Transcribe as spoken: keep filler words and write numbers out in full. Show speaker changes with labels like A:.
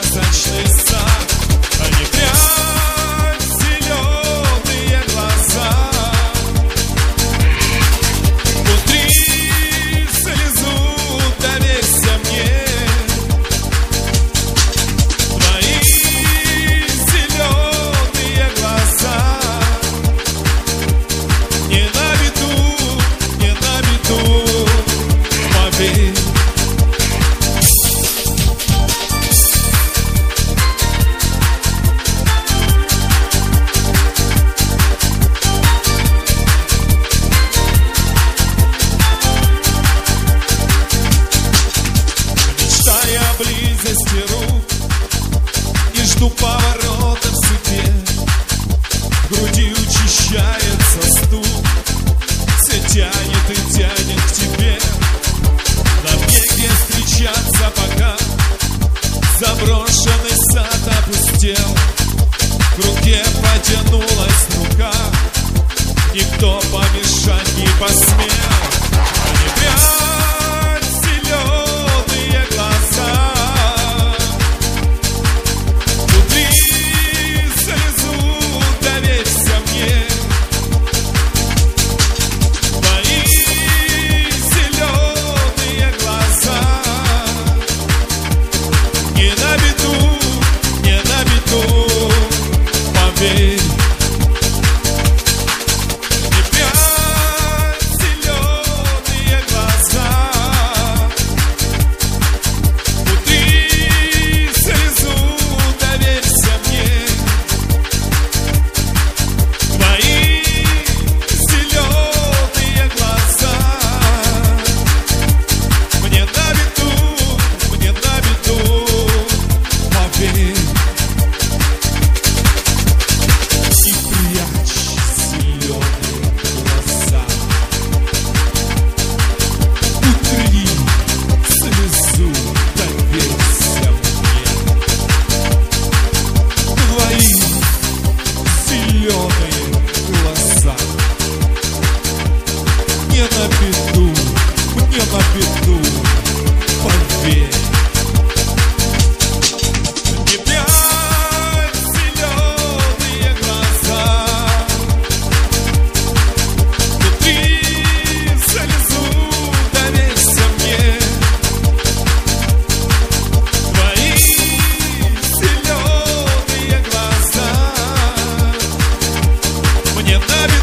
A: сказочный сад, они прям зеленые глаза. Внутри слезу, доверься мне, твои зеленые глаза. Не на виду, не на виду, поверь. Близости рук и жду поворота в судьбе. В груди учащается стук, все тянет и тянет к тебе. Нам негде встречаться пока, заброшенный сад опустел. К руке потянулась рука, никто помешать не посмел. Они прям зеленые глаза. Поверь. Мне нравится.